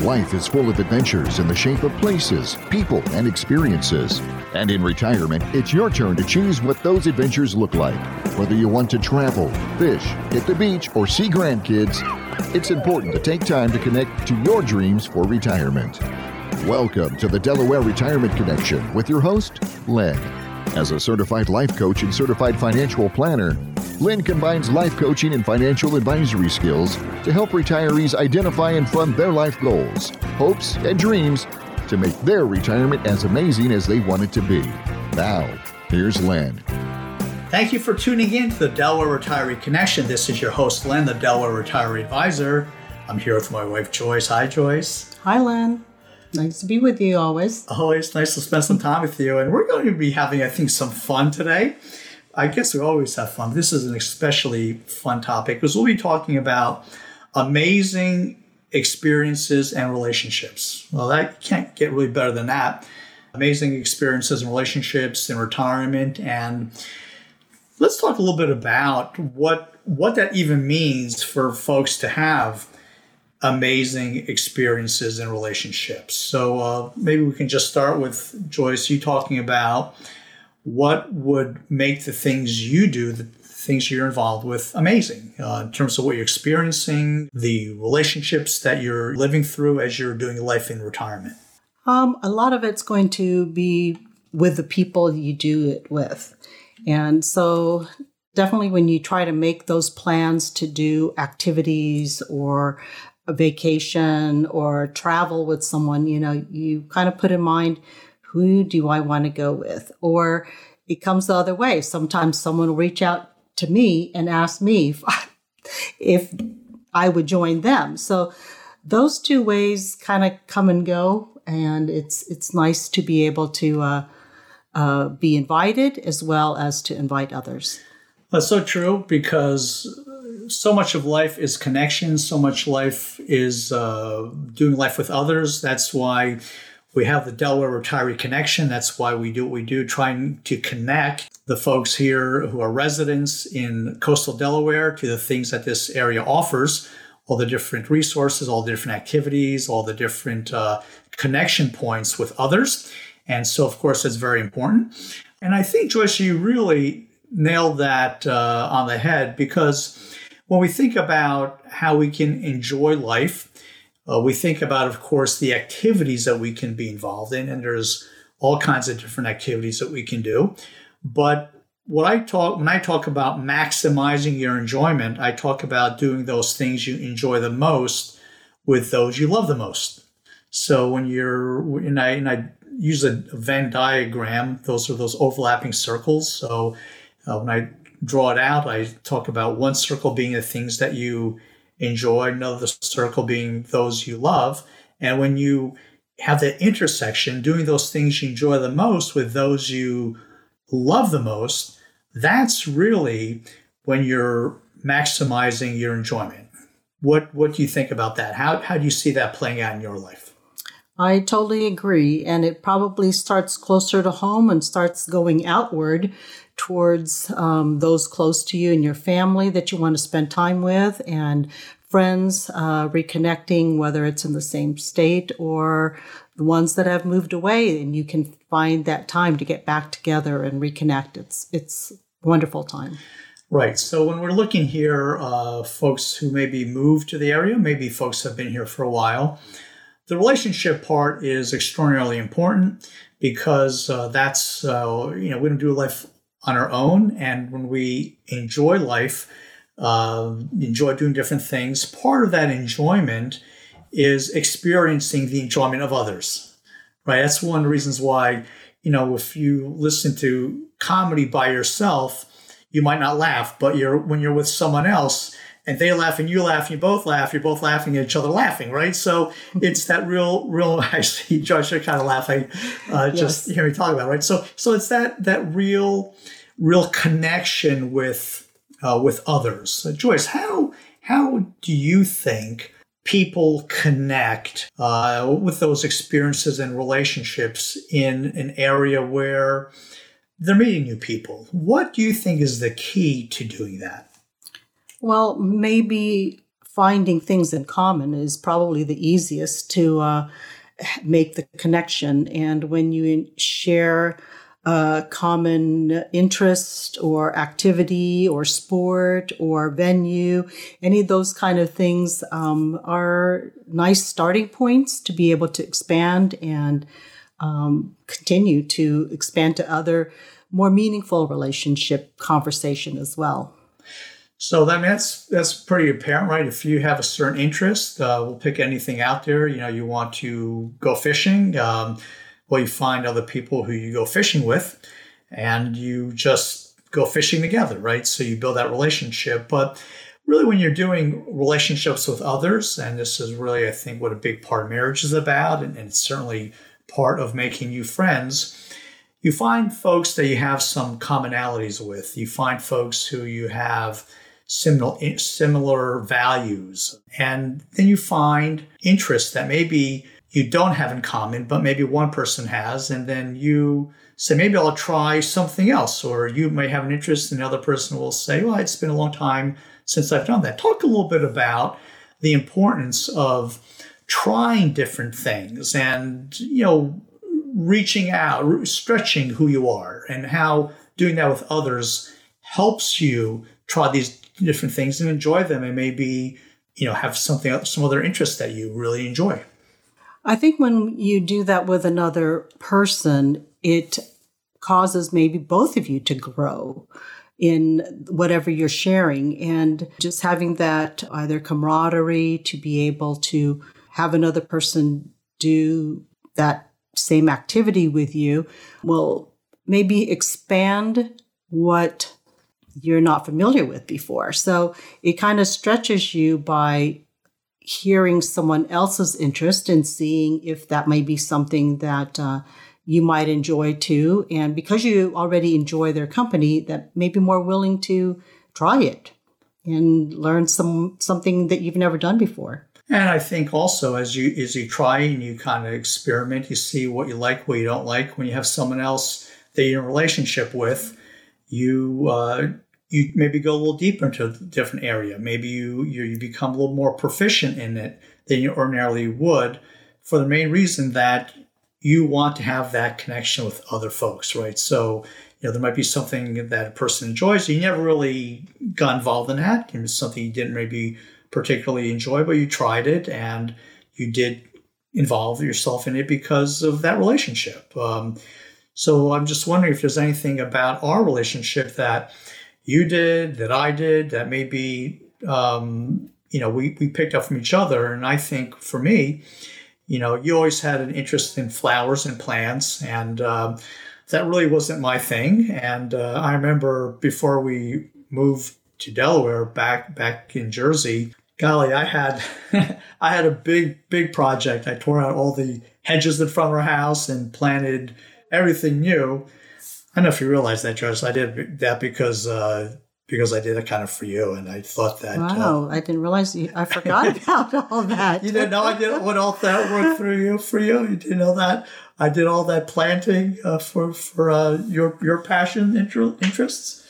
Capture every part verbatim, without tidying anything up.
Life is full of adventures in the shape of places, people, and experiences. And in retirement, it's your turn to choose what those adventures look like. Whether you want to travel, fish, hit the beach, or see grandkids, it's important to take time to connect to your dreams for retirement. Welcome to the Delaware Retirement Connection with your host, Len. As a certified life coach and certified financial planner, Len combines life coaching and financial advisory skills to help retirees identify and fund their life goals, hopes, and dreams to make their retirement as amazing as they want it to be. Now, here's Len. Thank you for tuning in to the Delaware Retiree Connection. This is your host, Len, the Delaware Retiree Advisor. I'm here with my wife, Joyce. Hi, Joyce. Hi, Len. Nice to be with you always. Always nice to spend some time with you. And we're going to be having, I think, some fun today. I guess we always have fun. This is an especially fun topic because we'll be talking about amazing experiences and relationships. Well, that can't get really better than that. Amazing experiences and relationships in retirement. And let's talk a little bit about what what that even means for folks to have amazing experiences and relationships. So uh, maybe we can just start with, Joyce, you talking about what would make the things you do, the things you're involved with, amazing uh, in terms of what you're experiencing, the relationships that you're living through as you're doing life in retirement. Um, a lot of it's going to be with the people you do it with. And so definitely when you try to make those plans to do activities or a vacation or travel with someone, you know, you kind of put in mind, who do I want to go with? Or it comes the other way. Sometimes someone will reach out to me and ask me if I, if I would join them. So those two ways kind of come and go. And it's it's nice to be able to uh, uh, be invited as well as to invite others. That's so true because so much of life is connection. So much life is uh, doing life with others. That's why we have the Delaware Retiree Connection. That's why we do what we do, trying to connect the folks here who are residents in coastal Delaware to the things that this area offers, all the different resources, all the different activities, all the different uh, connection points with others. And so, of course, it's very important. And I think, Joyce, you really nailed that uh, on the head because when we think about how we can enjoy life, Uh, we think about, of course, the activities that we can be involved in, and there's all kinds of different activities that we can do. But what I talk when I talk about maximizing your enjoyment, I talk about doing those things you enjoy the most with those you love the most. So when you're, and I, and I use a Venn diagram, those are those overlapping circles. So uh, when I draw it out, I talk about one circle being the things that you enjoy, another circle being those you love. And when you have that intersection, doing those things you enjoy the most with those you love the most, that's really when you're maximizing your enjoyment. What what do you think about that? How how do you see that playing out in your life? I totally agree. And it probably starts closer to home and starts going outward towards um, those close to you and your family that you want to spend time with and friends, uh, reconnecting, whether it's in the same state or the ones that have moved away, and you can find that time to get back together and reconnect. It's it's a wonderful time. Right. So when we're looking here, uh, folks who maybe moved to the area, maybe folks have been here for a while, the relationship part is extraordinarily important because uh, that's, uh, you know, we don't do life on our own. And when we enjoy life, uh, enjoy doing different things, part of that enjoyment is experiencing the enjoyment of others, right? That's one of the reasons why, you know, if you listen to comedy by yourself, you might not laugh, but you're when you're with someone else and they laugh and you laugh and you both laugh, you're both laughing at each other laughing, right? So it's that real, real, I see Josh, you're kind of laughing, uh, just Yes. hearing me talk about it, right? So, so it's that, that real, real connection with, uh, with others. So Joyce, how, how do you think people connect, uh, with those experiences and relationships in an area where they're meeting new people? What do you think is the key to doing that? Well, maybe finding things in common is probably the easiest to uh, make the connection. And when you share a common interest or activity or sport or venue, any of those kind of things um, are nice starting points to be able to expand and um, continue to expand to other more meaningful relationship conversation as well. So that, I mean, that's that's pretty apparent, right? If you have a certain interest, uh, we'll pick anything out there. You know, you want to go fishing. Um, well, you find other people who you go fishing with, and you just go fishing together, right? So you build that relationship. But really, when you're doing relationships with others, and this is really, I think, what a big part of marriage is about, and, and it's certainly part of making you friends. You find folks that you have some commonalities with. You find folks who you have similar similar values. And then you find interests that maybe you don't have in common, but maybe one person has. And then you say, maybe I'll try something else. Or you may have an interest and the other person will say, well, it's been a long time since I've done that. Talk a little bit about the importance of trying different things and, you know, reaching out, stretching who you are, and how doing that with others helps you try these different things and enjoy them, and maybe, you know, have something else, some other interests that you really enjoy. I think when you do that with another person, it causes maybe both of you to grow in whatever you're sharing, and just having that either camaraderie to be able to have another person do that same activity with you will maybe expand what you're not familiar with before. So it kind of stretches you by hearing someone else's interest and seeing if that may be something that uh, you might enjoy too. And because you already enjoy their company, that may be more willing to try it and learn some something that you've never done before. And I think also as you as you try and you kind of experiment, you see what you like, what you don't like. When you have someone else that you're in a relationship with, you uh, you maybe go a little deeper into a different area. Maybe you, you you become a little more proficient in it than you ordinarily would, for the main reason that you want to have that connection with other folks, right? So, you know, there might be something that a person enjoys. You never really got involved in that. It's something you didn't maybe particularly enjoy, but you tried it and you did involve yourself in it because of that relationship. Um, so I'm just wondering if there's anything about our relationship that you did, that I did, that maybe, um, you know, we, we picked up from each other. And I think for me, you know, you always had an interest in flowers and plants, and um, that really wasn't my thing. And uh, I remember before we moved to Delaware, back back in Jersey, golly, I had I had a big, big project. I tore out all the hedges in front of our house and planted everything new. I don't know if you realize that, Joyce. I did that because uh, because I did it kind of for you, and I thought that. Wow, uh, I didn't realize you. I forgot about all that. You didn't know I did what all that work through you for you. You didn't know that I did all that planting uh, for for uh, your your passion inter- interests.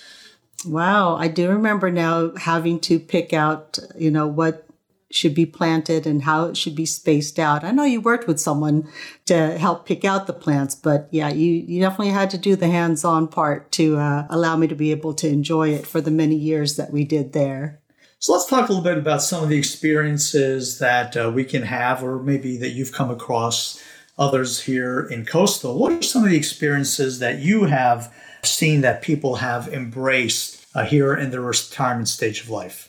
Wow, I do remember now having to pick out, you know, what should be planted and how it should be spaced out. I know you worked with someone to help pick out the plants, but yeah, you, you definitely had to do the hands-on part to uh, allow me to be able to enjoy it for the many years that we did there. So let's talk a little bit about some of the experiences that uh, we can have, or maybe that you've come across others here in Coastal. What are some of the experiences that you have seen that people have embraced uh, here in the retirement stage of life?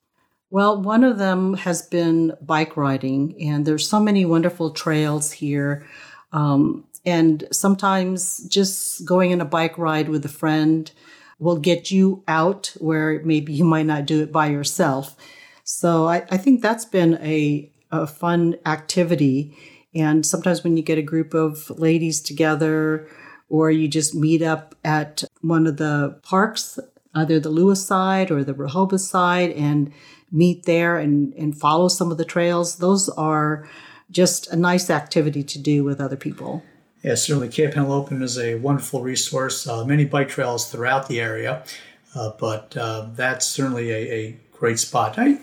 Well, one of them has been bike riding, and there's so many wonderful trails here. Um, and sometimes just going on a bike ride with a friend will get you out where maybe you might not do it by yourself. So I, I think that's been a, a fun activity. And sometimes when you get a group of ladies together, or you just meet up at one of the parks, either the Lewis side or the Rehoboth side, and meet there and, and follow some of the trails. Those are just a nice activity to do with other people. Yeah, certainly Cape Henlopen is a wonderful resource. Uh, many bike trails throughout the area, uh, but uh, that's certainly a, a great spot. I,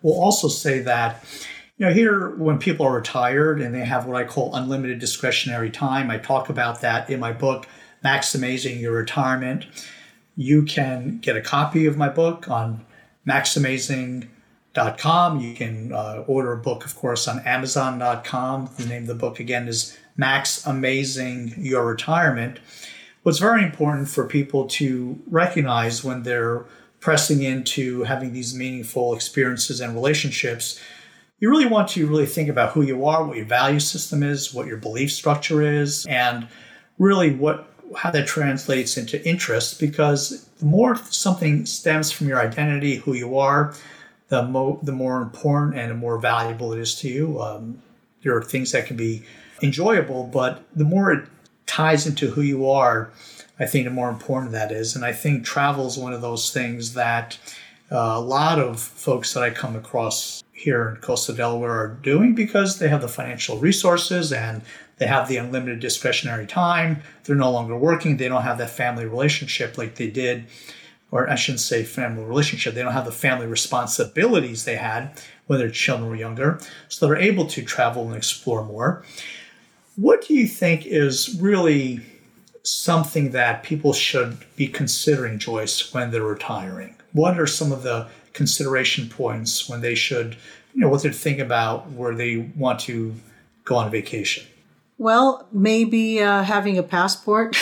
will also say that, you know, here when people are retired and they have what I call unlimited discretionary time, I talk about that in my book, Maximizing Your Retirement. You can get a copy of my book on maximizing dot com. You can uh, order a book, of course, on amazon dot com. The name of the book, again, is Maximizing Your Retirement. What's very important for people to recognize when they're pressing into having these meaningful experiences and relationships, you really want to really think about who you are, what your value system is, what your belief structure is, and really what how that translates into interest, because the more something stems from your identity, who you are, the, mo- the more important and the more valuable it is to you. Um, there are things that can be enjoyable, but the more it ties into who you are, I think the more important that is. And I think travel is one of those things that uh, a lot of folks that I come across here in coastal Delaware are doing because they have the financial resources and they have the unlimited discretionary time. They're no longer working. They don't have that family relationship like they did, or I shouldn't say family relationship. They don't have the family responsibilities they had when their children were younger. So they're able to travel and explore more. What do you think is really something that people should be considering, Joyce, when they're retiring? What are some of the consideration points when they should, you know, what they're thinking about where they want to go on vacation? Well, maybe uh, having a passport.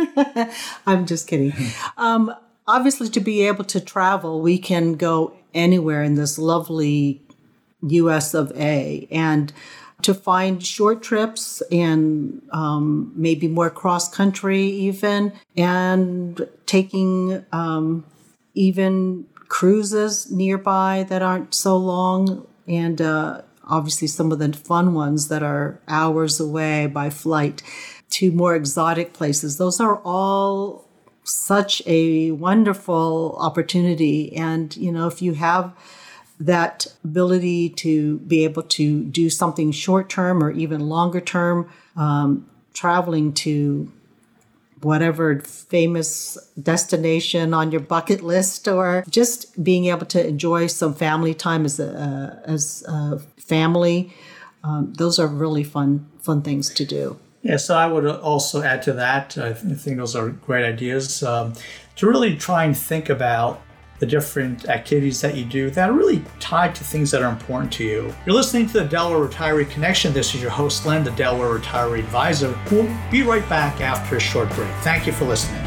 I'm just kidding. Um, obviously, to be able to travel, we can go anywhere in this lovely U S of A. And to find short trips and um, maybe more cross-country even, and taking um, even cruises nearby that aren't so long, and uh, obviously some of the fun ones that are hours away by flight to more exotic places. Those are all such a wonderful opportunity. And, you know, if you have that ability to be able to do something short term or even longer term, um, traveling to whatever famous destination on your bucket list, or just being able to enjoy some family time as a uh, as a family, um, those are really fun fun things to do. Yeah, so I would also add to that. I think those are great ideas um, to really try and think about the different activities that you do that are really tied to things that are important to you. You're listening to the Delaware Retiree Connection. This is your host, Len, the Delaware Retiree Advisor. We'll be right back after a short break. Thank you for listening.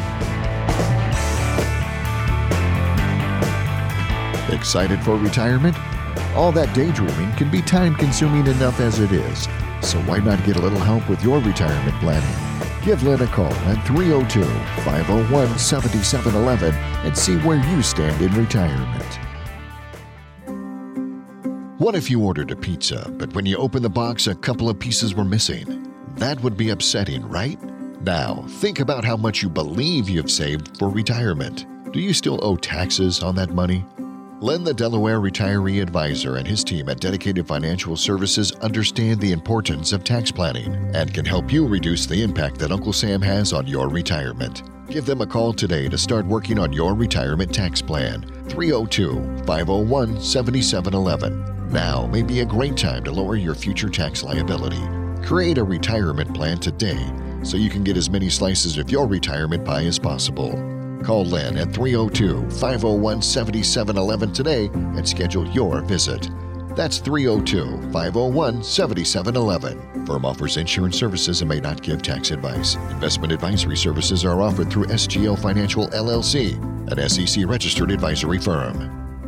Excited for retirement? All that daydreaming can be time-consuming enough as it is. So why not get a little help with your retirement planning? Give Len a call at three oh two, five oh one, seven seven one one and see where you stand in retirement. What if you ordered a pizza, but when you opened the box, a couple of pieces were missing? That would be upsetting, right? Now, think about how much you believe you've saved for retirement. Do you still owe taxes on that money? Len, the Delaware Retiree Advisor, and his team at Dedicated Financial Services understand the importance of tax planning and can help you reduce the impact that Uncle Sam has on your retirement. Give them a call today to start working on your retirement tax plan. three oh two, five oh one, seven seven one one. Now may be a great time to lower your future tax liability. Create a retirement plan today so you can get as many slices of your retirement pie as possible. Call Len at three oh two, five oh one, seven seven one one today and schedule your visit. That's three oh two, five oh one, seven seven one one. Firm offers insurance services and may not give tax advice. Investment advisory services are offered through S G L Financial L L C, an S E C-registered advisory firm.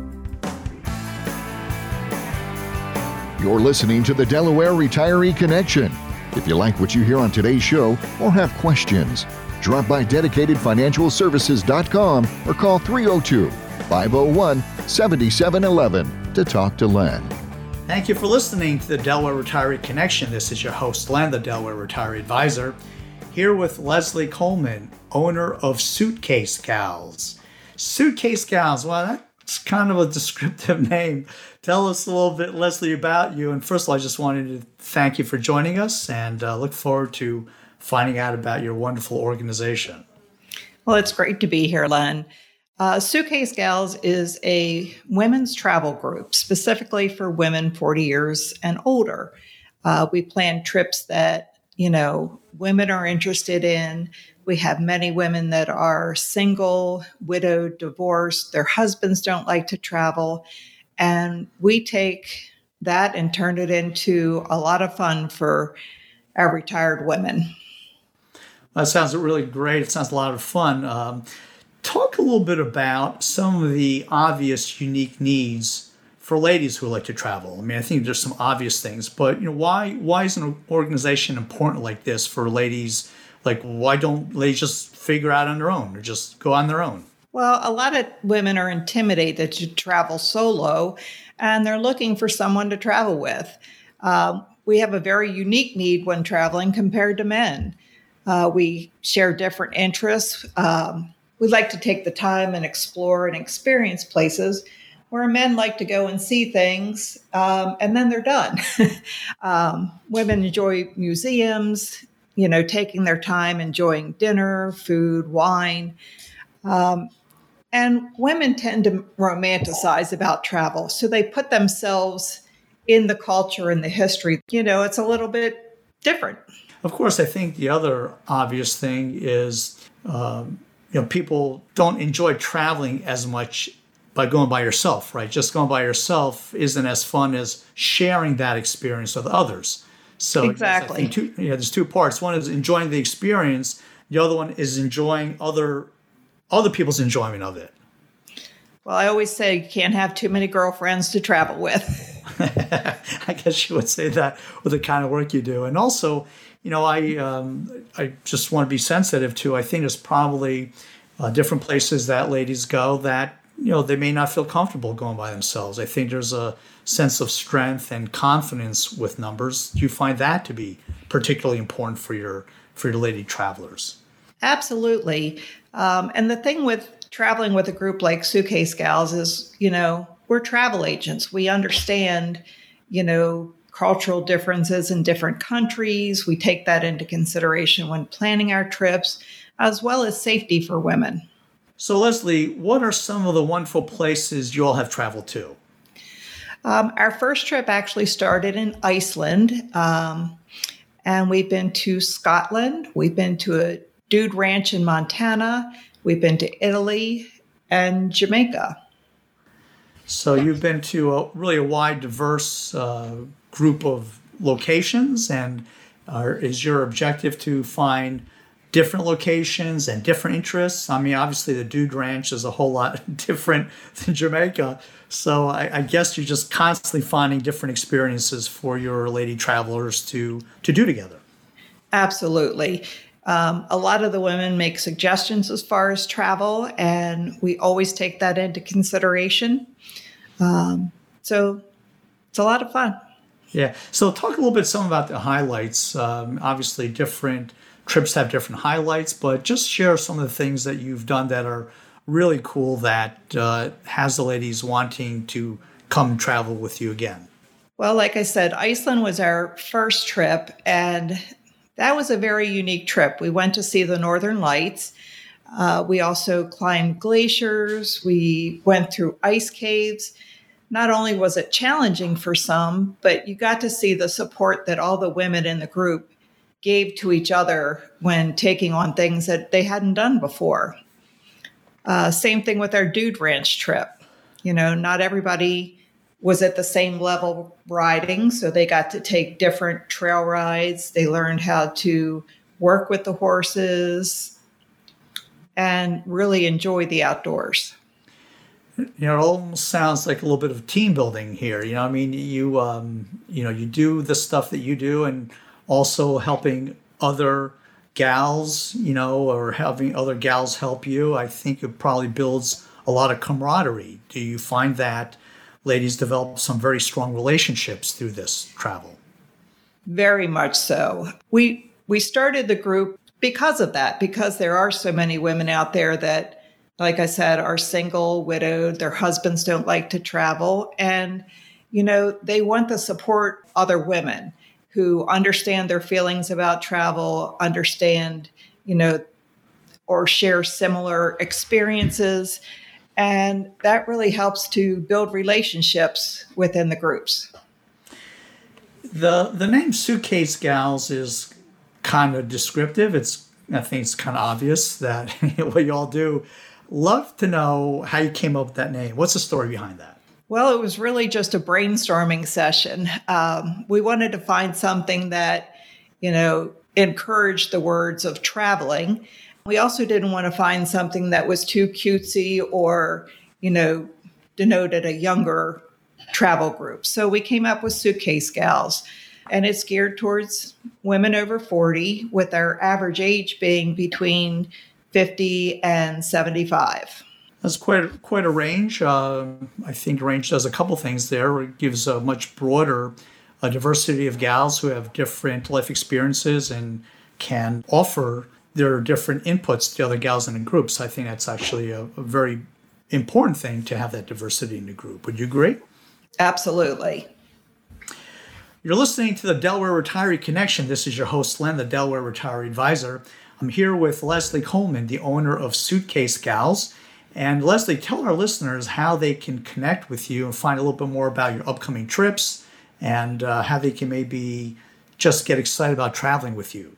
You're listening to the Delaware Retiree Connection. If you like what you hear on today's show or have questions, drop by dedicated financial services dot com or call three oh two, five oh one, seven seven one one to talk to Len. Thank you for listening to the Delaware Retiree Connection. This is your host, Len, the Delaware Retiree Advisor, here with Leslie Coleman, owner of Suitcase Gals. Suitcase Gals, well, that's kind of a descriptive name. Tell us a little bit, Leslie, about you. And first of all, I just wanted to thank you for joining us and uh, look forward to finding out about your wonderful organization. Well, it's great to be here, Len. Uh, Suitcase Gals is a women's travel group specifically for women forty years and older. Uh, we plan trips that, you know, women are interested in. We have many women that are single, widowed, divorced. Their husbands don't like to travel. And we take that and turn it into a lot of fun for our retired women. That sounds really great. It sounds a lot of fun. Um, talk a little bit about some of the obvious unique needs for ladies who like to travel. I mean, I think there's some obvious things, but you know, why why is an organization important like this for ladies? Like, why don't ladies just figure out on their own or just go on their own? Well, a lot of women are intimidated to travel solo, and they're looking for someone to travel with. Um, we have a very unique need when traveling compared to men. Uh, we share different interests. Um, we like to take the time and explore and experience places where men like to go and see things, um, and then they're done. um, women enjoy museums, you know, taking their time, enjoying dinner, food, wine. Um, and women tend to romanticize about travel. So they put themselves in the culture and the history. You know, it's a little bit different. Of course, I think the other obvious thing is, um, you know, people don't enjoy traveling as much by going by yourself, right? Just going by yourself isn't as fun as sharing that experience with others. So exactly, I think two, yeah, there's two parts. One is enjoying the experience. The other one is enjoying other other people's enjoyment of it. Well, I always say you can't have too many girlfriends to travel with. I guess you would say that with the kind of work you do. And also, you know, I um, I just want to be sensitive to, I think there's probably uh, different places that ladies go that, you know, they may not feel comfortable going by themselves. I think there's a sense of strength and confidence with numbers. Do you find that to be particularly important for your for your lady travelers? Absolutely. Um, and the thing with traveling with a group like Suitcase Gals is, you know, we're travel agents. We understand, you know, cultural differences in different countries. We take that into consideration when planning our trips, as well as safety for women. So, Leslie, what are some of the wonderful places you all have traveled to? Um, our first trip actually started in Iceland, um, and we've been to Scotland. We've been to a dude ranch in Montana. We've been to Italy and Jamaica. So you've been to a really a wide, diverse uh, group of locations, and uh, is your objective to find different locations and different interests? I mean, obviously the Dude Ranch is a whole lot different than Jamaica, so I, I guess you're just constantly finding different experiences for your lady travelers to to do together. Absolutely. Um, a lot of the women make suggestions as far as travel, and we always take that into consideration. Um, so it's a lot of fun. Yeah. So talk a little bit some about the highlights. Um, obviously, different trips have different highlights, but just share some of the things that you've done that are really cool that uh, has the ladies wanting to come travel with you again. Well, like I said, Iceland was our first trip, and that was a very unique trip. We went to see the Northern Lights. Uh, we also climbed glaciers. We went through ice caves. Not only was it challenging for some, but you got to see the support that all the women in the group gave to each other when taking on things that they hadn't done before. Uh, same thing with our Dude Ranch trip. You know, not everybody was at the same level riding, so they got to take different trail rides. They learned how to work with the horses and really enjoy the outdoors. You know, it almost sounds like a little bit of team building here. You know, I mean, you um, you know, you do the stuff that you do, and also helping other gals, you know, or having other gals help you. I think it probably builds a lot of camaraderie. Do you find that ladies develop some very strong relationships through this travel? Very much so. We we started the group because of that, because there are so many women out there that, like I said, are single, widowed, their husbands don't like to travel. And, you know, they want to support other women who understand their feelings about travel, understand, you know, or share similar experiences. And that really helps to build relationships within the groups. The the name Suitcase Gals is kind of descriptive. It's I think it's kind of obvious that what you all do. Love to know how you came up with that name. What's the story behind that? Well, it was really just a brainstorming session. Um, we wanted to find something that, you know, encouraged the words of traveling. We also didn't want to find something that was too cutesy or, you know, denoted a younger travel group. So we came up with Suitcase Gals, and it's geared towards women over forty, with our average age being between fifty and seventy-five. That's quite quite a range. Uh, I think range does a couple things there. It gives a much broader a diversity of gals who have different life experiences and can offer their different inputs to other gals in the groups. I think that's actually a, a very important thing to have that diversity in the group. Would you agree? Absolutely. You're listening to the Delaware Retiree Connection. This is your host, Len, the Delaware Retiree Advisor. I'm here with Leslie Coleman, the owner of Suitcase Gals. And Leslie, tell our listeners how they can connect with you and find a little bit more about your upcoming trips and uh, how they can maybe just get excited about traveling with you.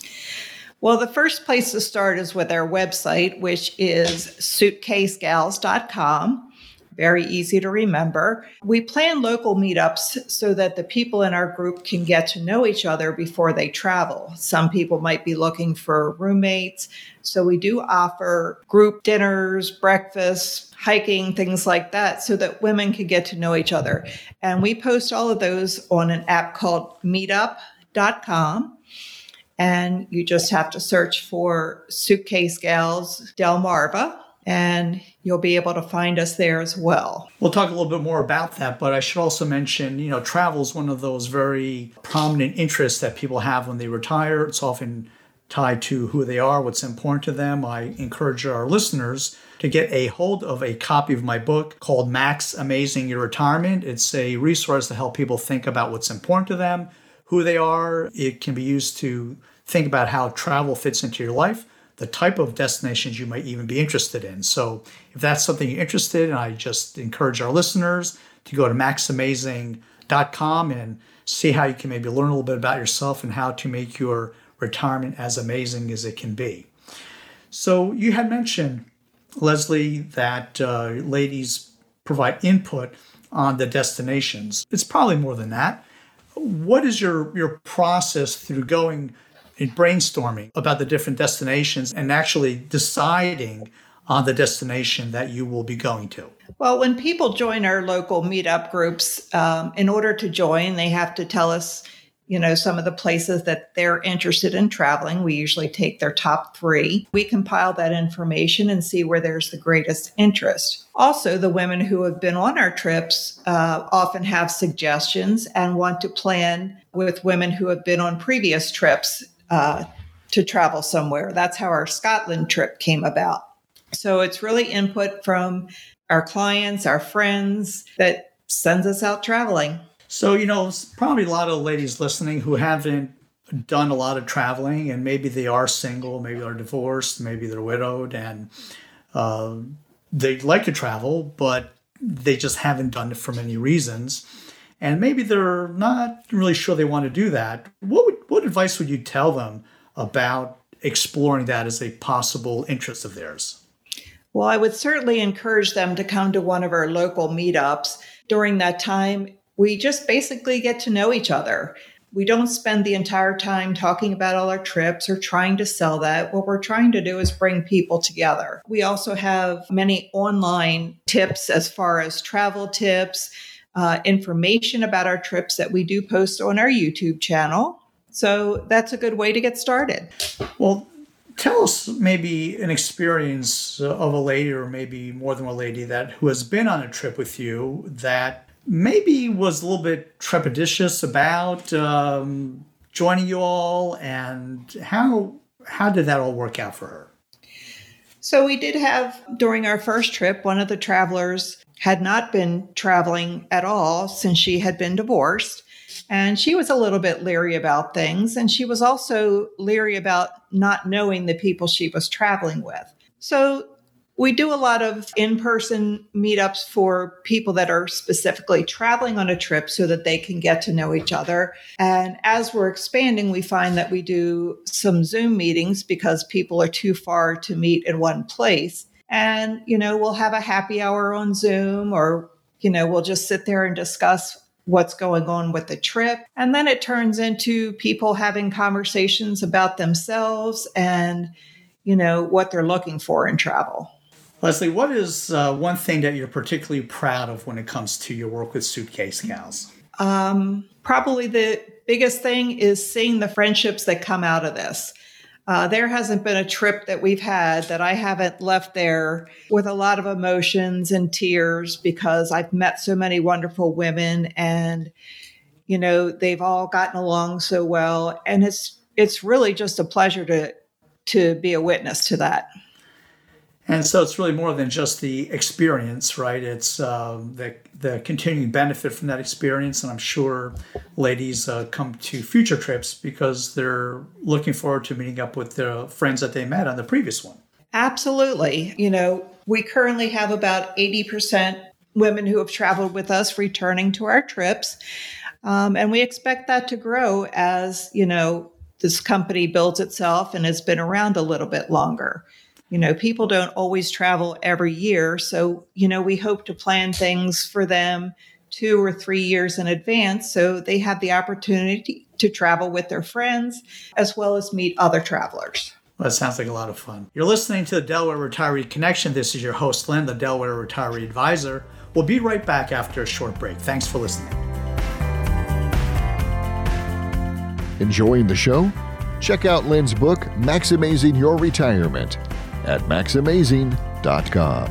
Well, the first place to start is with our website, which is suitcase gals dot com. Very easy to remember. We plan local meetups so that the people in our group can get to know each other before they travel. Some people might be looking for roommates. So we do offer group dinners, breakfasts, hiking, things like that, so that women can get to know each other. And we post all of those on an app called meetup dot com. And you just have to search for Suitcase Gals Delmarva, and you'll be able to find us there as well. We'll talk a little bit more about that, but I should also mention, you know, travel is one of those very prominent interests that people have when they retire. It's often tied to who they are, what's important to them. I encourage our listeners to get a hold of a copy of my book called Max Amazing Your Retirement. It's a resource to help people think about what's important to them, who they are. It can be used to think about how travel fits into your life, the type of destinations you might even be interested in. So if that's something you're interested in, I just encourage our listeners to go to max amazing dot com and see how you can maybe learn a little bit about yourself and how to make your retirement as amazing as it can be. So you had mentioned, Leslie, that uh, ladies provide input on the destinations. It's probably more than that. What is your, your process through going and brainstorming about the different destinations and actually deciding on the destination that you will be going to? Well, when people join our local meetup groups, um, in order to join, they have to tell us, you know, some of the places that they're interested in traveling. We usually take their top three. We compile that information and see where there's the greatest interest. Also, the women who have been on our trips uh, often have suggestions and want to plan with women who have been on previous trips uh, to travel somewhere. That's how our Scotland trip came about. So it's really input from our clients, our friends, that sends us out traveling. So, you know, there's probably a lot of ladies listening who haven't done a lot of traveling, and maybe they are single, maybe they're divorced, maybe they're widowed, and uh, they'd like to travel, but they just haven't done it for many reasons. And maybe they're not really sure they want to do that. What would, what advice would you tell them about exploring that as a possible interest of theirs? Well, I would certainly encourage them to come to one of our local meetups. During that time, we just basically get to know each other. We don't spend the entire time talking about all our trips or trying to sell that. What we're trying to do is bring people together. We also have many online tips as far as travel tips, uh, information about our trips that we do post on our YouTube channel. So that's a good way to get started. Well, tell us maybe an experience of a lady, or maybe more than one lady, that who has been on a trip with you that maybe was a little bit trepidatious about um, joining you all, and how how did that all work out for her? So we did have, during our first trip, one of the travelers had not been traveling at all since she had been divorced. And she was a little bit leery about things. And she was also leery about not knowing the people she was traveling with. So We do a lot of in-person meetups for people that are specifically traveling on a trip so that they can get to know each other. And as we're expanding, we find that we do some Zoom meetings because people are too far to meet in one place. And, you know, we'll have a happy hour on Zoom, or, you know, we'll just sit there and discuss what's going on with the trip. And then it turns into people having conversations about themselves and, you know, what they're looking for in travel. Leslie, what is uh, one thing that you're particularly proud of when it comes to your work with Suitcase Gals? Um, probably the biggest thing is seeing the friendships that come out of this. Uh, there hasn't been a trip that we've had that I haven't left there with a lot of emotions and tears, because I've met so many wonderful women, and, you know, they've all gotten along so well. And it's it's really just a pleasure to to be a witness to that. And so it's really more than just the experience, right? It's um, the the continuing benefit from that experience. And I'm sure ladies uh, come to future trips because they're looking forward to meeting up with their friends that they met on the previous one. Absolutely. You know, we currently have about eighty percent women who have traveled with us returning to our trips. Um, and we expect that to grow as, you know, this company builds itself and has been around a little bit longer. You know, people don't always travel every year. So, you know, we hope to plan things for them two or three years in advance so they have the opportunity to travel with their friends as well as meet other travelers. Well, that sounds like a lot of fun. You're listening to the Delaware Retiree Connection. This is your host, Lynn, the Delaware Retiree Advisor. We'll be right back after a short break. Thanks for listening. Enjoying the show? Check out Lynn's book, Maximizing Your Retirement, at max amazing dot com.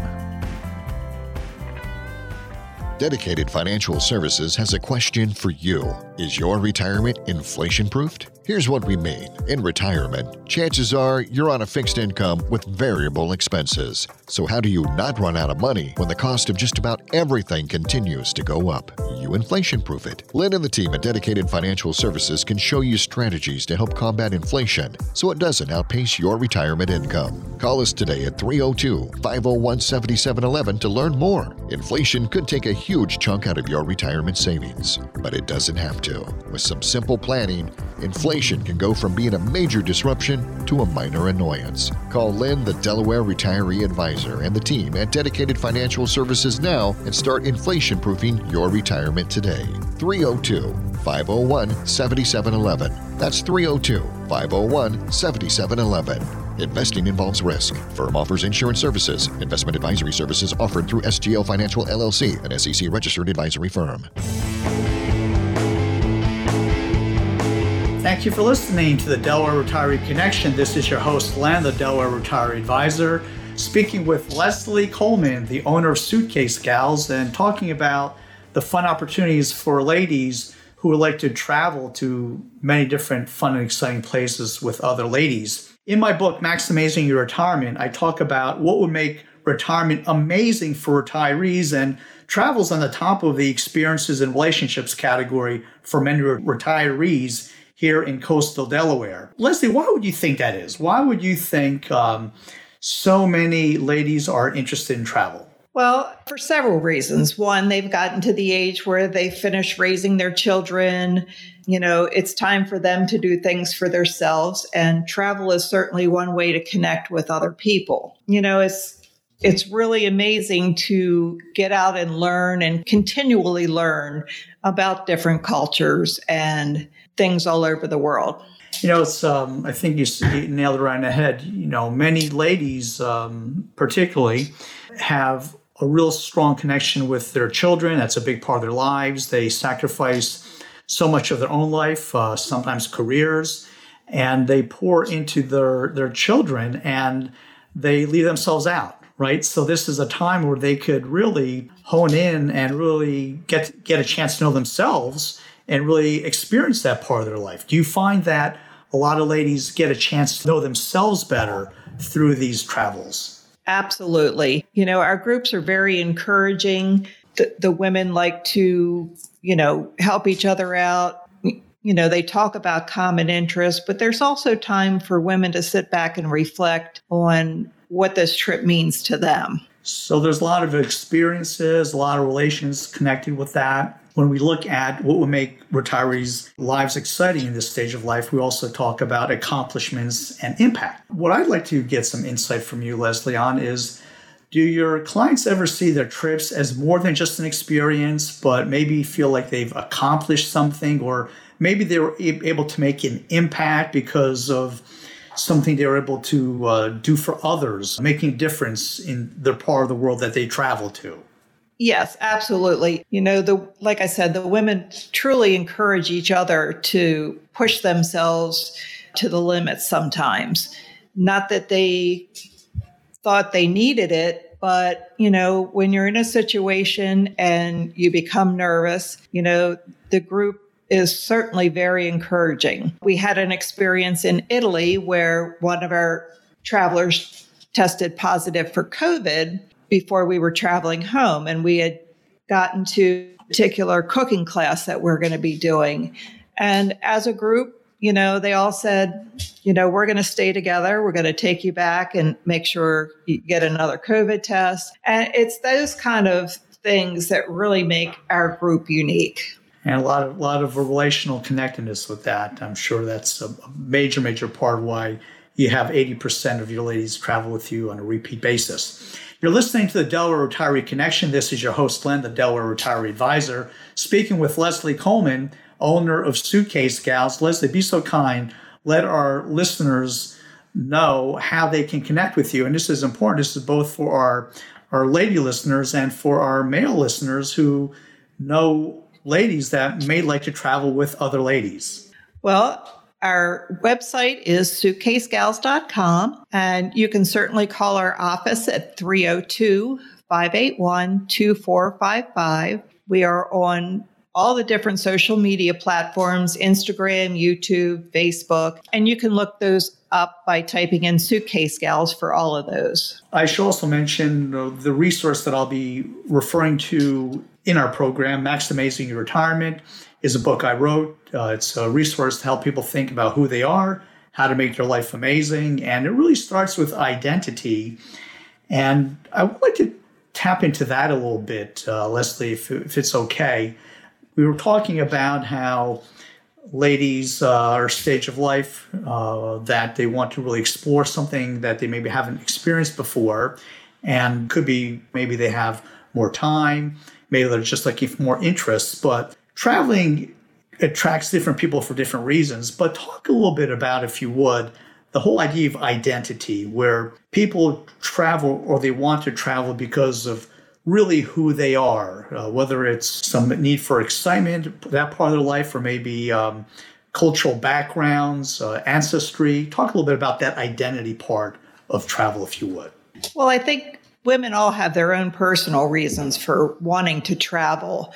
Dedicated Financial Services has a question for you. Is your retirement inflation-proofed? Here's what we mean. In retirement, chances are you're on a fixed income with variable expenses. So how do you not run out of money when the cost of just about everything continues to go up? You inflation-proof it. Lynn and the team at Dedicated Financial Services can show you strategies to help combat inflation so it doesn't outpace your retirement income. Call us today at three oh two, five oh one, seven seven one one to learn more. Inflation could take a huge chunk out of your retirement savings, but it doesn't have to. With some simple planning, inflation can go from being a major disruption to a minor annoyance. Call Lynn, the Delaware Retiree Advisor, and the team at Dedicated Financial Services now and start inflation-proofing your retirement today. three oh two, five oh one, seven seven one one. That's three oh two, five oh one, seven seven one one. Investing involves risk. Firm offers insurance services. Investment advisory services offered through S G L Financial L L C, an S E C-registered advisory firm. Thank you for listening to the Delaware Retiree Connection. This is your host, Len, the Delaware Retiree Advisor, speaking with Leslie Coleman, the owner of Suitcase Gals, and talking about the fun opportunities for ladies who would like to travel to many different fun and exciting places with other ladies. In my book, Maximizing Your Retirement, I talk about what would make retirement amazing for retirees, and travel's on the top of the experiences and relationships category for many retirees here in coastal Delaware. Leslie, why would you think that is? Why would you think um, so many ladies are interested in travel? Well, for several reasons. One, they've gotten to the age where they finished raising their children. You know, it's time for them to do things for themselves. And travel is certainly one way to connect with other people. You know, it's it's really amazing to get out and learn and continually learn about different cultures and things all over the world. You know, it's. Um, I think you, you nailed it right on the head. You know, many ladies, um, particularly, have a real strong connection with their children. That's a big part of their lives. They sacrifice so much of their own life, uh, sometimes careers, and they pour into their their children, and they leave themselves out. Right. So this is a time where they could really hone in and really get get a chance to know themselves and really experience that part of their life. Do you find that a lot of ladies get a chance to know themselves better through these travels? Absolutely. You know, our groups are very encouraging. The, the women like to, you know, help each other out. You know, they talk about common interests, but there's also time for women to sit back and reflect on what this trip means to them. So there's a lot of experiences, a lot of relations connected with that. When we look at what would make retirees' lives exciting in this stage of life, we also talk about accomplishments and impact. What I'd like to get some insight from you, Leslie, on is, do your clients ever see their trips as more than just an experience, but maybe feel like they've accomplished something, or maybe they were able to make an impact because of something they were able to uh, do for others, making a difference in the part of the world that they travel to? Yes, absolutely. You know, the like I said, the women truly encourage each other to push themselves to the limits sometimes. Not that they thought they needed it, but, you know, when you're in a situation and you become nervous, you know, the group is certainly very encouraging. We had an experience in Italy where one of our travelers tested positive for COVID before we were traveling home. And we had gotten to a particular cooking class that we're going to be doing. And as a group, you know, they all said, you know, we're going to stay together. We're going to take you back and make sure you get another COVID test. And it's those kind of things that really make our group unique. And a lot of lot of relational connectedness with that. I'm sure that's a major, major part of why you have eighty percent of your ladies travel with you on a repeat basis. You're listening to the Delaware Retiree Connection. This is your host, Glenn, the Delaware Retiree Advisor, speaking with Leslie Coleman, owner of Suitcase Gals. Leslie, be so kind. Let our listeners know how they can connect with you. And this is important. This is both for our, our lady listeners and for our male listeners who know ladies that may like to travel with other ladies. Well, our website is suitcase gals dot com, and you can certainly call our office at three oh two, five eight one, two four five five. We are on all the different social media platforms, Instagram, YouTube, Facebook, and you can look those up by typing in Suitcase Gals for all of those. I should also mention uh, the resource that I'll be referring to in our program, Maximizing Your Retirement, is a book I wrote. Uh, it's a resource to help people think about who they are, how to make their life amazing, and it really starts with identity. And I would like to tap into that a little bit, uh, Leslie, if, if it's okay. We were talking about how ladies uh, are a stage of life uh, that they want to really explore something that they maybe haven't experienced before, and could be maybe they have more time, maybe they're just looking for more interests. But traveling attracts different people for different reasons. But talk a little bit about, if you would, the whole idea of identity, where people travel or they want to travel because of really who they are, uh, whether it's some need for excitement, that part of their life, or maybe um, cultural backgrounds, uh, ancestry. Talk a little bit about that identity part of travel, if you would. Well, I think women all have their own personal reasons for wanting to travel.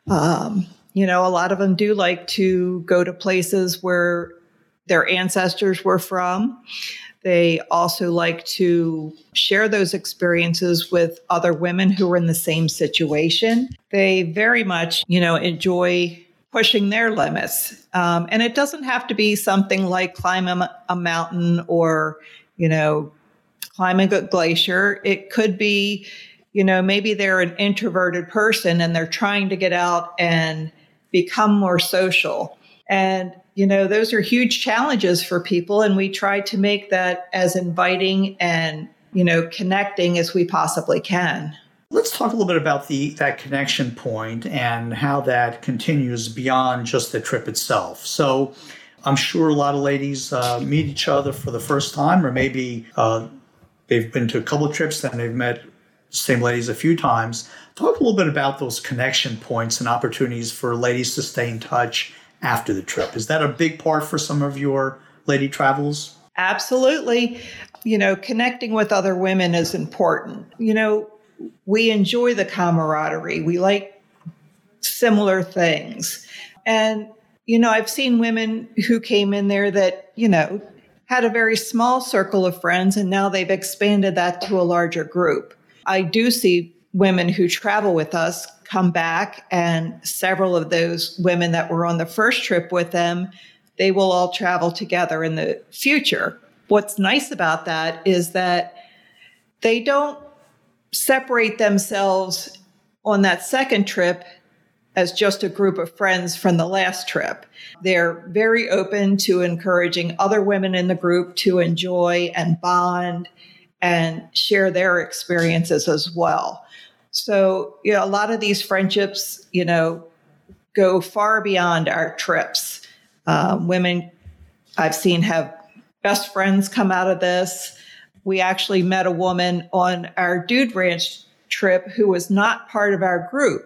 Um, you know, a lot of them do like to go to places where their ancestors were from. They also like to share those experiences with other women who are in the same situation. They very much, you know, enjoy pushing their limits. Um, and it doesn't have to be something like climb a, a mountain or, you know, climbing a glacier. It could be, you know, maybe they're an introverted person and they're trying to get out and become more social. And you know, those are huge challenges for people, and we try to make that as inviting and, you know, connecting as we possibly can. Let's talk a little bit about the that connection point and how that continues beyond just the trip itself. So I'm sure a lot of ladies uh, meet each other for the first time, or maybe uh, they've been to a couple of trips and they've met the same ladies a few times. Talk a little bit about those connection points and opportunities for ladies to stay in touch after the trip. Is that a big part for some of your lady travels? Absolutely. You know, connecting with other women is important. You know, we enjoy the camaraderie. We like similar things. And, you know, I've seen women who came in there that, you know, had a very small circle of friends, and now they've expanded that to a larger group. I do see women who travel with us come back, and several of those women that were on the first trip with them, they will all travel together in the future. What's nice about that is that they don't separate themselves on that second trip as just a group of friends from the last trip. They're very open to encouraging other women in the group to enjoy and bond and share their experiences as well. So, you know, a lot of these friendships, you know, go far beyond our trips. Um, women I've seen have best friends come out of this. We actually met a woman on our Dude Ranch trip who was not part of our group,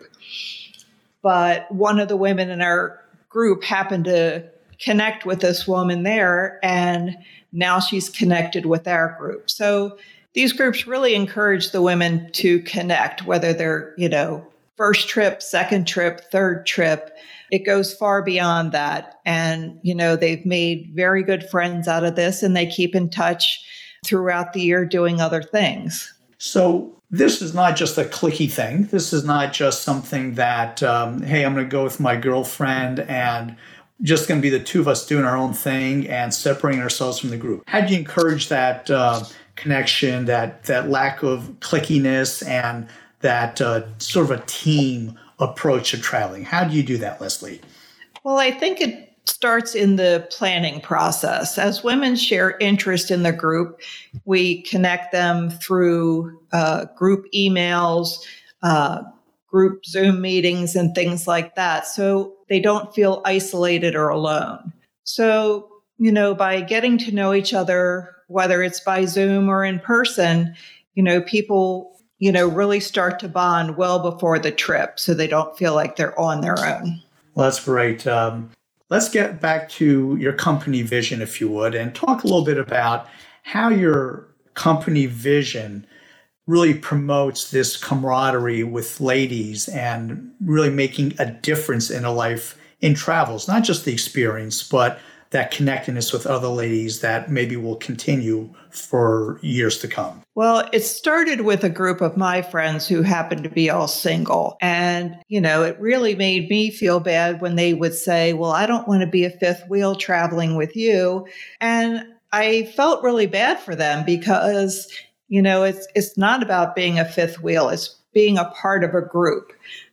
but one of the women in our group happened to connect with this woman there, and now she's connected with our group. So these groups really encourage the women to connect, whether they're, you know, first trip, second trip, third trip. It goes far beyond that. And, you know, they've made very good friends out of this, and they keep in touch throughout the year doing other things. So this is not just a cliquey thing. This is not just something that, um, hey, I'm going to go with my girlfriend and just going to be the two of us doing our own thing and separating ourselves from the group. How do you encourage that uh, connection, that that lack of cliquiness, and that uh, sort of a team approach to traveling? How do you do that, Leslie? Well, I think it starts in the planning process. As women share interest in the group, we connect them through uh, group emails, uh, group Zoom meetings, and things like that, so they don't feel isolated or alone. So, you know, by getting to know each other, whether it's by Zoom or in person, you know, people, you know, really start to bond well before the trip, so they don't feel like they're on their own. Well, that's great. Um, let's get back to your company vision, if you would, and talk a little bit about how your company vision really promotes this camaraderie with ladies and really making a difference in a life in travels, not just the experience, but that connectedness with other ladies that maybe will continue for years to come. Well, it started with a group of my friends who happened to be all single. And, you know, it really made me feel bad when they would say, well, I don't want to be a fifth wheel traveling with you. And I felt really bad for them because, you know, it's it's not about being a fifth wheel. It's being a part of a group.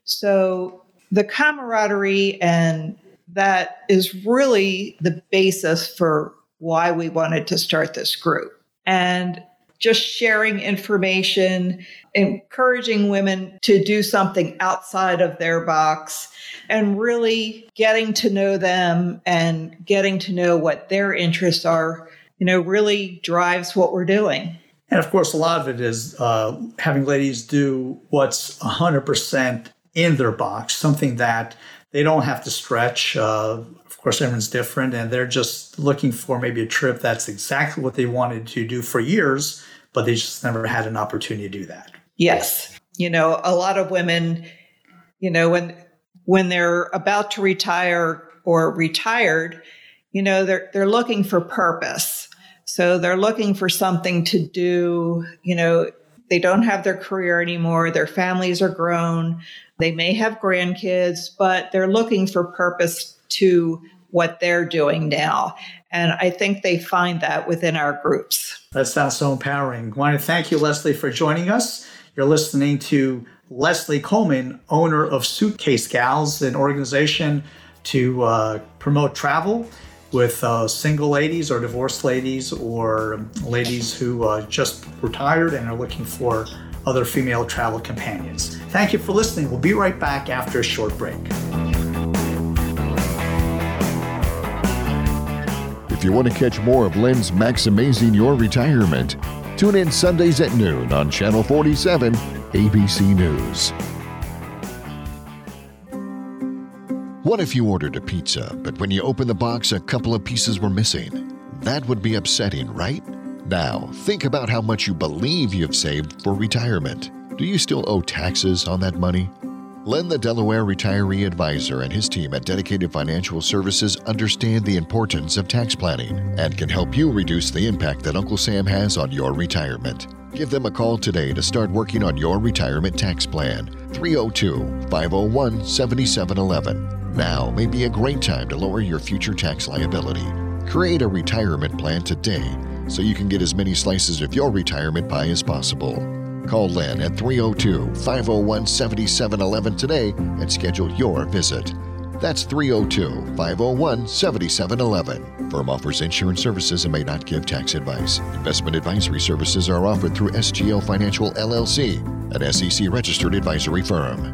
So the camaraderie, and that is really the basis for why we wanted to start this group. And just sharing information, encouraging women to do something outside of their box, and really getting to know them and getting to know what their interests are, you know, really drives what we're doing. And of course, a lot of it is uh, having ladies do what's one hundred percent in their box, something that they don't have to stretch. Uh, of course, everyone's different, and they're just looking for maybe a trip that's exactly what they wanted to do for years, but they just never had an opportunity to do that. Yes. You know, a lot of women, you know, when when they're about to retire or retired, you know, they're they're looking for purpose. So they're looking for something to do. You know, they don't have their career anymore. Their families are grown. They may have grandkids, but they're looking for purpose to what they're doing now. And I think they find that within our groups. That sounds so empowering. I want to thank you, Leslie, for joining us. You're listening to Leslie Coleman, owner of Suitcase Gals, an organization to uh, promote travel with uh, single ladies or divorced ladies or ladies who uh, just retired and are looking for other female travel companions. Thank you for listening. We'll be right back after a short break. If you want to catch more of Lynn's Maximizing Your Retirement, tune in Sundays at noon on Channel forty-seven, A B C News. What if you ordered a pizza, but when you opened the box, a couple of pieces were missing? That would be upsetting, right? Now, think about how much you believe you've saved for retirement. Do you still owe taxes on that money? Len, the Delaware retiree advisor, and his team at Dedicated Financial Services understand the importance of tax planning and can help you reduce the impact that Uncle Sam has on your retirement. Give them a call today to start working on your retirement tax plan. three oh two, five oh one, seven seven one one. Now may be a great time to lower your future tax liability. Create a retirement plan today so you can get as many slices of your retirement pie as possible. Call Lynn at three oh two, five oh one, seven seven one one today and schedule your visit. That's three oh two, five oh one, seven seven one one. Firm offers insurance services and may not give tax advice. Investment advisory services are offered through S G O Financial L L C, an S E C-registered advisory firm.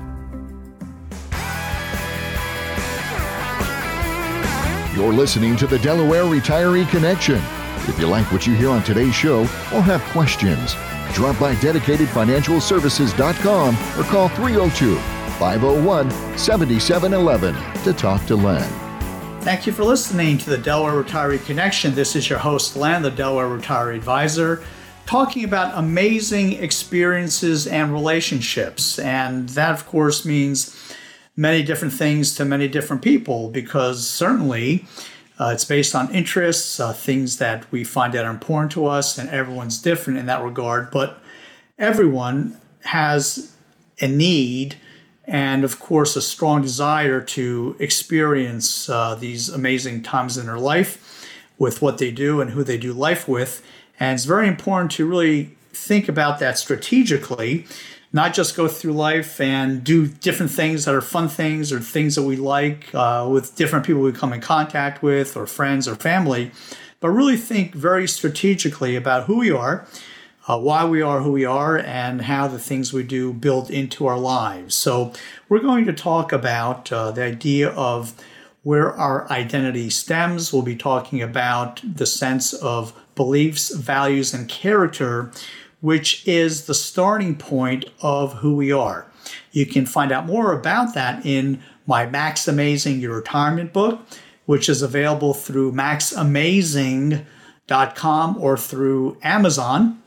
You're listening to the Delaware Retiree Connection. If you like what you hear on today's show or have questions, drop by dedicated financial services dot com or call three oh two, five oh one, seven seven one one to talk to Len. Thank you for listening to the Delaware Retiree Connection. This is your host, Len, the Delaware Retiree Advisor, talking about amazing experiences and relationships. And that, of course, means many different things to many different people, because certainly uh, it's based on interests, uh, things that we find that are important to us, and everyone's different in that regard. But everyone has a need and, of course, a strong desire to experience uh, these amazing times in their life with what they do and who they do life with. And it's very important to really think about that strategically, not just go through life and do different things that are fun things or things that we like uh, with different people we come in contact with or friends or family, but really think very strategically about who we are, uh, why we are who we are, and how the things we do build into our lives. So we're going to talk about uh, the idea of where our identity stems. We'll be talking about the sense of beliefs, values, and character, which is the starting point of who we are. You can find out more about that in my Max Amazing Your Retirement book, which is available through max amazing dot com or through Amazon.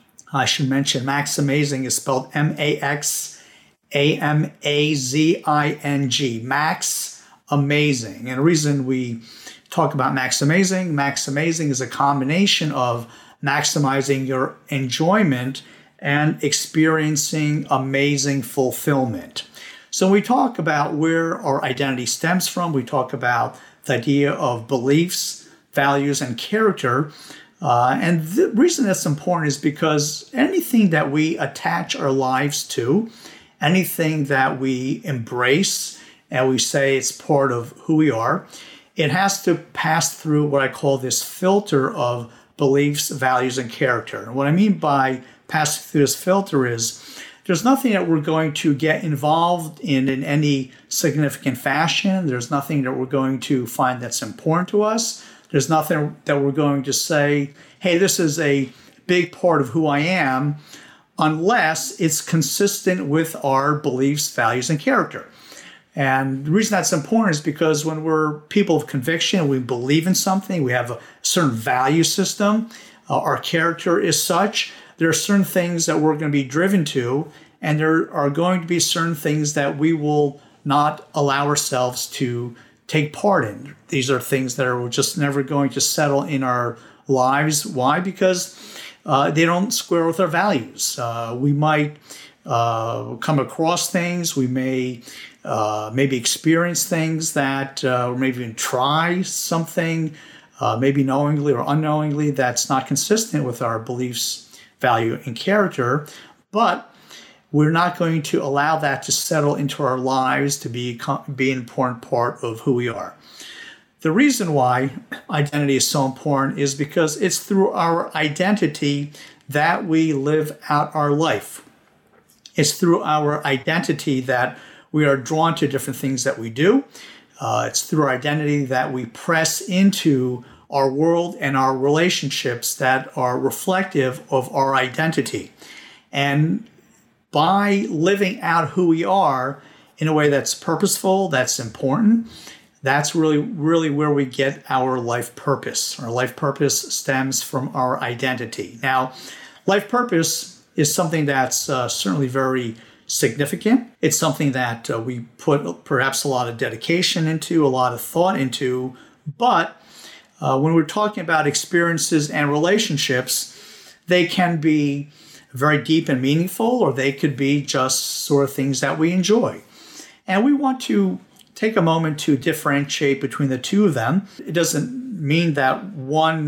I should mention Max Amazing is spelled M A X A M A Z I N G, Max Amazing. And the reason we talk about Max Amazing, Max Amazing is a combination of maximizing your enjoyment and experiencing amazing fulfillment. So when we talk about where our identity stems from, we talk about the idea of beliefs, values, and character. Uh, and the reason that's important is because anything that we attach our lives to, anything that we embrace and we say it's part of who we are, it has to pass through what I call this filter of beliefs, values, and character. And what I mean by passing through this filter is there's nothing that we're going to get involved in in any significant fashion. There's nothing that we're going to find that's important to us. There's nothing that we're going to say, hey, this is a big part of who I am, unless it's consistent with our beliefs, values, and character. And the reason that's important is because when we're people of conviction, we believe in something, we have a certain value system, uh, our character is such, there are certain things that we're going to be driven to, and there are going to be certain things that we will not allow ourselves to take part in. These are things that are just never going to settle in our lives. Why? Because uh, they don't square with our values. Uh, we might uh, come across things, we may Uh, maybe experience things that, uh, or maybe even try something, uh, maybe knowingly or unknowingly, that's not consistent with our beliefs, value, and character. But we're not going to allow that to settle into our lives to be, be an important part of who we are. The reason why identity is so important is because it's through our identity that we live out our life. It's through our identity that we are drawn to different things that we do. Uh, it's through our identity that we press into our world and our relationships that are reflective of our identity. And by living out who we are in a way that's purposeful, that's important, that's really, really where we get our life purpose. Our life purpose stems from our identity. Now, life purpose is something that's uh, certainly very significant. It's something that uh, we put perhaps a lot of dedication into, a lot of thought into. But uh, when we're talking about experiences and relationships, they can be very deep and meaningful, or they could be just sort of things that we enjoy. And we want to take a moment to differentiate between the two of them. It doesn't mean that one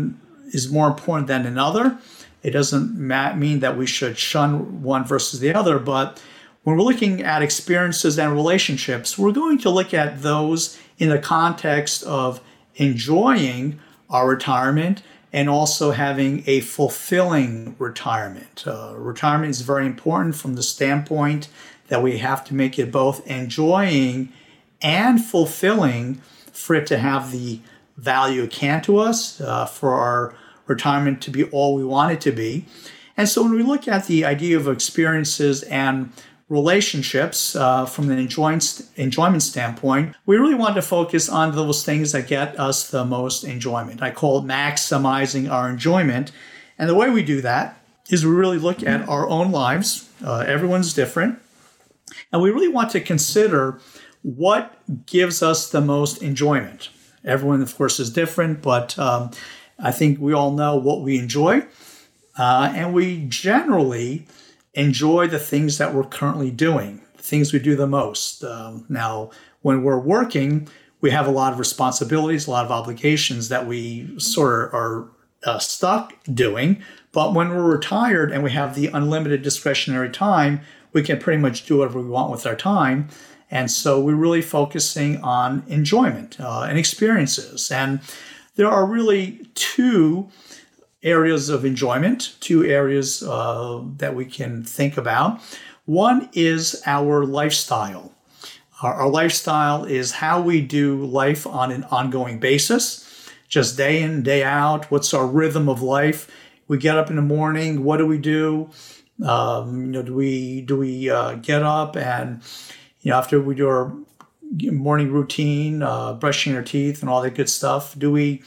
is more important than another. It doesn't ma- mean that we should shun one versus the other, but when we're looking at experiences and relationships, we're going to look at those in the context of enjoying our retirement and also having a fulfilling retirement. Uh, retirement is very important from the standpoint that we have to make it both enjoying and fulfilling for it to have the value it can to us, uh, for our retirement to be all we want it to be. And so when we look at the idea of experiences and relationships uh, from an enjoyment, enjoyment standpoint, we really want to focus on those things that get us the most enjoyment. I call it maximizing our enjoyment. And the way we do that is we really look at our own lives. Uh, everyone's different. And we really want to consider what gives us the most enjoyment. Everyone, of course, is different, but um, I think we all know what we enjoy. Uh, and we generally enjoy the things that we're currently doing, the things we do the most. Um, now, when we're working, we have a lot of responsibilities, a lot of obligations that we sort of are uh, stuck doing. But when we're retired and we have the unlimited discretionary time, we can pretty much do whatever we want with our time. And so we're really focusing on enjoyment uh, and experiences. And there are really two areas of enjoyment, two areas uh, that we can think about. One is our lifestyle. Our, our lifestyle is how we do life on an ongoing basis, just day in, day out. What's our rhythm of life? We get up in the morning. What do we do? Um, you know, do we do we uh, get up and, you know, after we do our morning routine, uh, brushing our teeth and all that good stuff, do we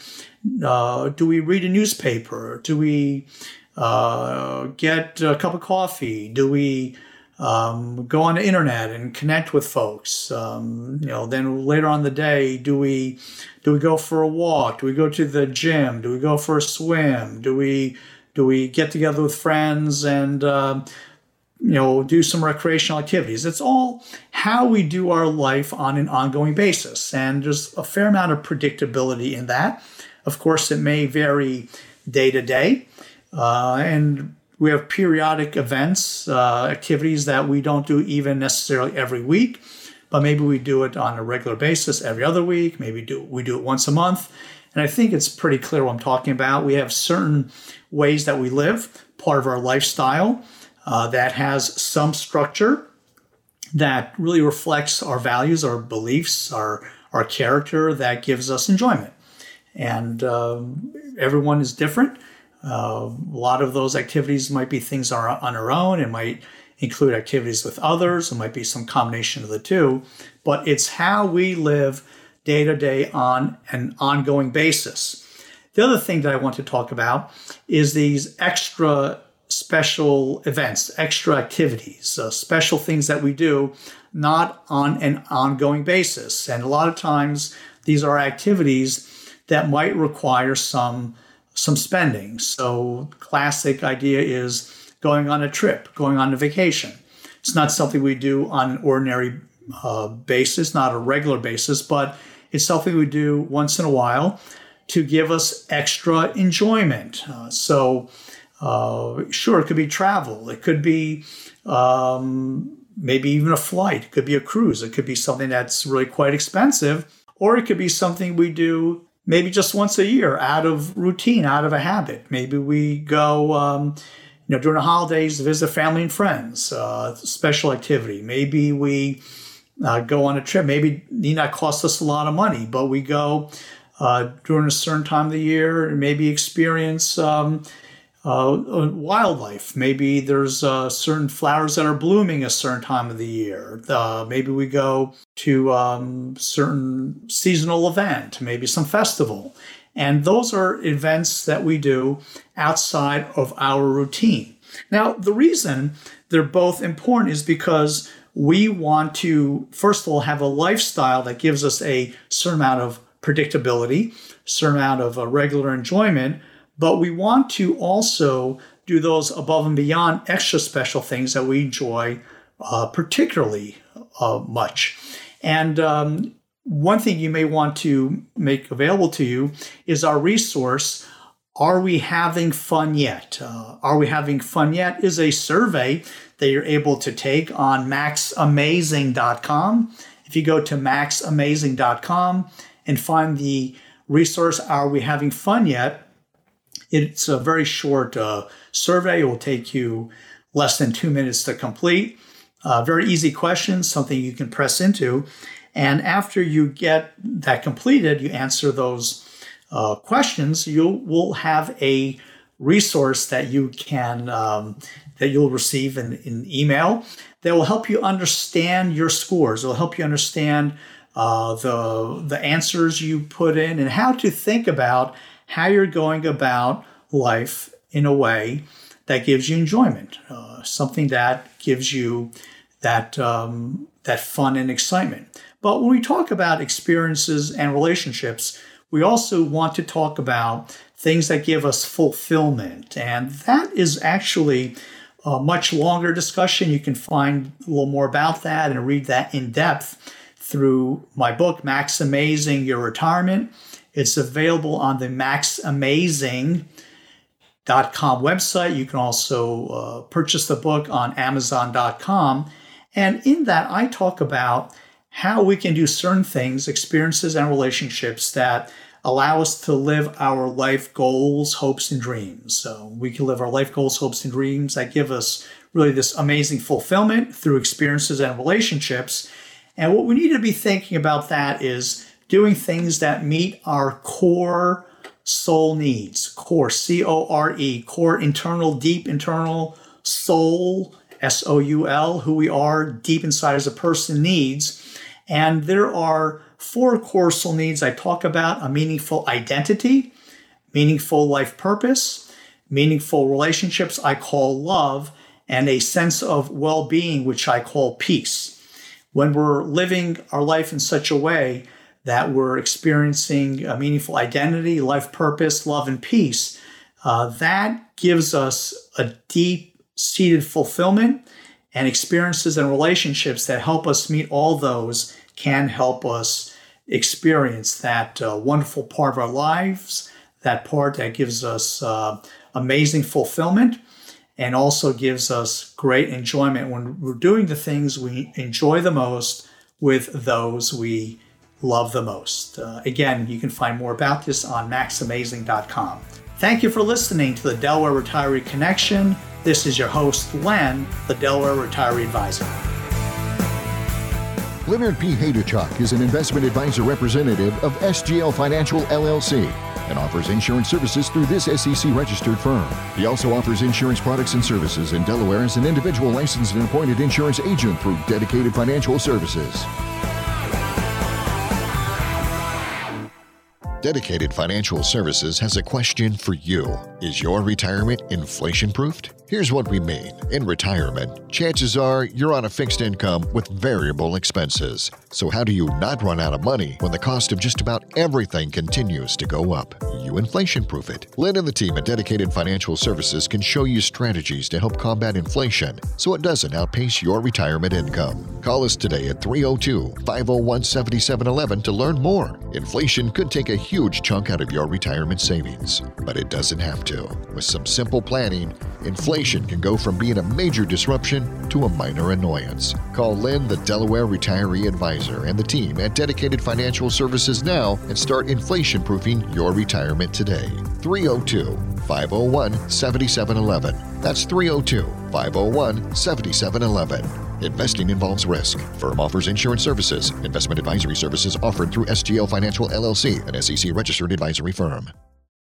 uh, do we read a newspaper? Do we uh, get a cup of coffee? Do we um, go on the internet and connect with folks? Um, you know, then later on in the day, do we do we go for a walk? Do we go to the gym? Do we go for a swim? Do we do we get together with friends and uh, you know, do some recreational activities? It's all how we do our life on an ongoing basis. And there's a fair amount of predictability in that. Of course, it may vary day to day. Uh, and we have periodic events, uh, activities that we don't do even necessarily every week, but maybe we do it on a regular basis every other week. Maybe do we do it once a month. And I think it's pretty clear what I'm talking about. We have certain ways that we live, part of our lifestyle, Uh, that has some structure that really reflects our values, our beliefs, our our character, that gives us enjoyment. And um, everyone is different. Uh, a lot of those activities might be things are on our own. It might include activities with others. It might be some combination of the two. But it's how we live day to day on an ongoing basis. The other thing that I want to talk about is these extra special events, extra activities, uh, special things that we do not on an ongoing basis. And a lot of times these are activities that might require some some spending. So classic idea is going on a trip, going on a vacation. It's not something we do on an ordinary uh, basis, not a regular basis, but it's something we do once in a while to give us extra enjoyment. Uh, so Uh, sure, it could be travel. It could be um, maybe even a flight. It could be a cruise. It could be something that's really quite expensive. Or it could be something we do maybe just once a year out of routine, out of a habit. Maybe we go, um, you know, during the holidays to visit family and friends, uh, special activity. Maybe we uh, go on a trip. Maybe it need not cost us a lot of money, but we go uh, during a certain time of the year and maybe experience um, Uh, wildlife. Maybe there's uh, certain flowers that are blooming a certain time of the year. Uh, maybe we go to um, certain seasonal event, maybe some festival. And those are events that we do outside of our routine. Now, the reason they're both important is because we want to, first of all, have a lifestyle that gives us a certain amount of predictability, certain amount of uh, regular enjoyment. But we want to also do those above and beyond extra special things that we enjoy uh, particularly uh, much. And um, one thing you may want to make available to you is our resource Are we having fun yet? Uh, Are we having fun yet is a survey that you're able to take on max amazing dot com. If you go to max amazing dot com and find the resource, Are We Having Fun Yet? It's a very short uh, survey. It will take you less than two minutes to complete. Uh, very easy questions, something you can press into. And after you get that completed, you answer those uh, questions, you will have a resource that you can um, that you'll receive in, in email that will help you understand your scores. It will help you understand uh, the the answers you put in and how to think about how you're going about life in a way that gives you enjoyment, uh, something that gives you that um, that fun and excitement. But when we talk about experiences and relationships, we also want to talk about things that give us fulfillment. And that is actually a much longer discussion. You can find a little more about that and read that in depth through my book, Max Amazing Your Retirement. It's available on the max amazing dot com website. You can also uh, purchase the book on amazon dot com. And in that, I talk about how we can do certain things, experiences, and relationships that allow us to live our life goals, hopes, and dreams. So we can live our life goals, hopes, and dreams that give us really this amazing fulfillment through experiences and relationships. And what we need to be thinking about that is doing things that meet our core soul needs. Core, C O R E, core internal, deep internal soul, S O U L, who we are deep inside as a person needs. And there are four core soul needs I talk about: a meaningful identity, meaningful life purpose, meaningful relationships I call love, and a sense of well-being, which I call peace. When we're living our life in such a way that we're experiencing a meaningful identity, life purpose, love, and peace, uh, that gives us a deep-seated fulfillment, and experiences and relationships that help us meet all those can help us experience that uh, wonderful part of our lives, that part that gives us uh, amazing fulfillment and also gives us great enjoyment when we're doing the things we enjoy the most with those we love the most. Uh, again, you can find more about this on max amazing dot com. Thank you for listening to the Delaware Retiree Connection. This is your host, Len, the Delaware Retiree Advisor. Leonard P. Hayduchuk is an investment advisor representative of S G L Financial, L L C, and offers insurance services through this S E C-registered firm. He also offers insurance products and services in Delaware as an individual licensed and appointed insurance agent through Dedicated Financial Services. Dedicated Financial Services has a question for you. Is your retirement inflation-proofed? Here's what we mean. In retirement, chances are you're on a fixed income with variable expenses. So how do you not run out of money when the cost of just about everything continues to go up? You inflation-proof it. Lynn and the team at Dedicated Financial Services can show you strategies to help combat inflation so it doesn't outpace your retirement income. Call us today at three oh two, five oh one, seven seven one one to learn more. Inflation could take a huge chunk out of your retirement savings, but it doesn't have to. With some simple planning, inflation can go from being a major disruption to a minor annoyance. Call Lynn, the Delaware Retiree Advisor, and the team at Dedicated Financial Services now and start inflation-proofing your retirement today. three oh two, five oh one, seven seven one one. That's three oh two, five oh one, seven seven one one. Investing involves risk. Firm offers insurance services. Investment advisory services offered through S G L Financial, L L C, an S E C-registered advisory firm.